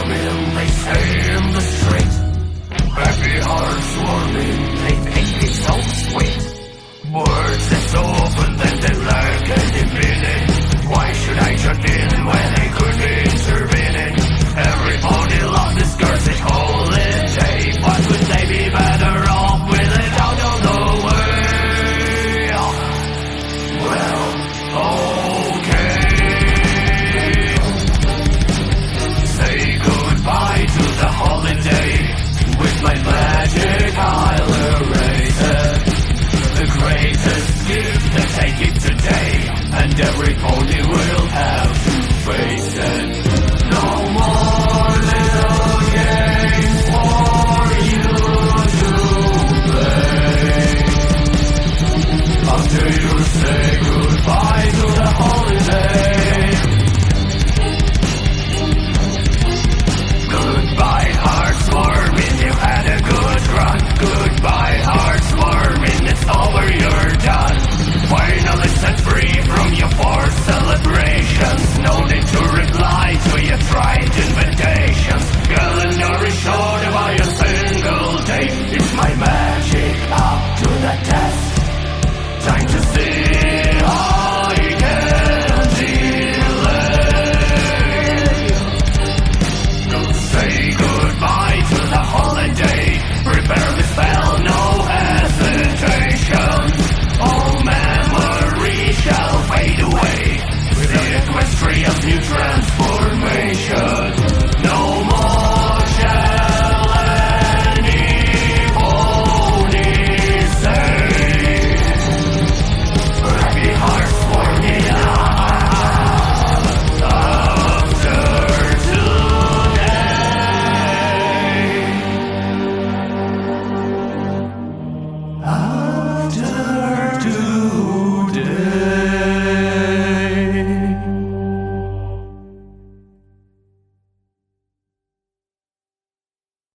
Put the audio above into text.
swarming, they say in the street. Happy hearts swarming, they make me so sweet. Words that so often that they lack any meaning. Why should I jump in when they could be intervening? Everybody loves this cursed holiday. But would they be better off with it out of the way? Well, okay. Say goodbye to the holiday. With my magic I'll erase it. The greatest gift that I give today, and every pony will have to face it. No more little games for you to play. After you say goodbye to the holiday. Goodbye, heartwarming, you had a good run. Goodbye, heartwarming, it's over, you're done. Finally set free from your forced celebrations. No need to reply to your tried invitations. Calendar is short by a single day. It's my magic up to the test. Time to see how I can delay. Say goodbye to the holiday. Prepare the spell, no hesitation. All memories shall fade away. With the equestrian new transformation.